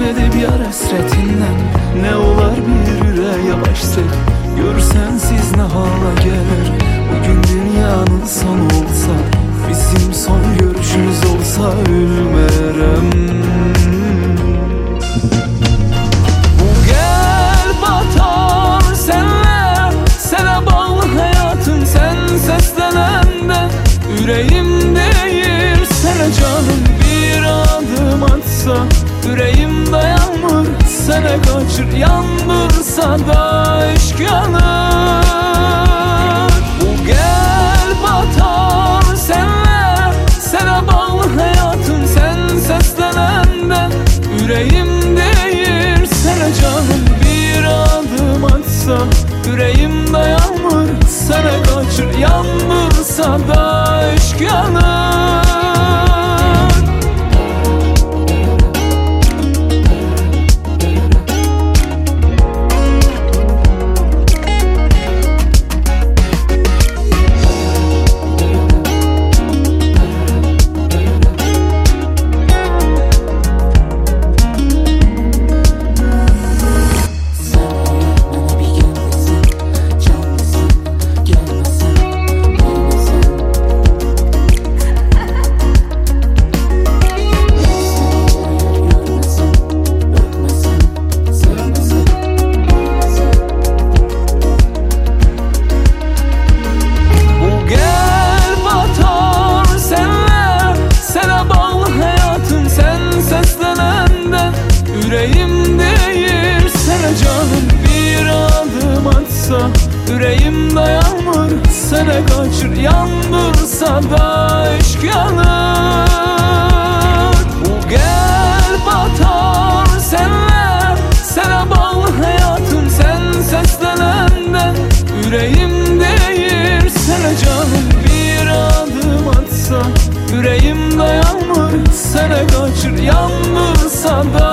ne de bir yar hasretinden. Ne olar bir yüreğe başsak, görsen siz ne hala gelir. Bugün dünyanın sonu olsa, bizim son görüşümüz olsa ölmerem. Bu kalp atar senle, sana bağlı hayatım. Sen seslenende yüreğim değil sana canım. Bir adım atsa yüreğim dayanır, sana kaçır yandırsa da aşk yanar. Bu kalp atar senle, sana bağlı hayatım. Sen seslenende yüreğim değil sana canım. Bir adım atsa yüreğim dayanır, sana kaçır yandırsa da aşk yanar. Yüreğim değil sana canım. Bir adım atsa yüreğim dayanır, sana kaçır yandırsa da aşk yanar. Bu kalp atar senle, sana bağlı hayatım. Sen seslenende yüreğim değil sana canım. Bir adım atsa yüreğim dayanır, sana kaçır yandırsa da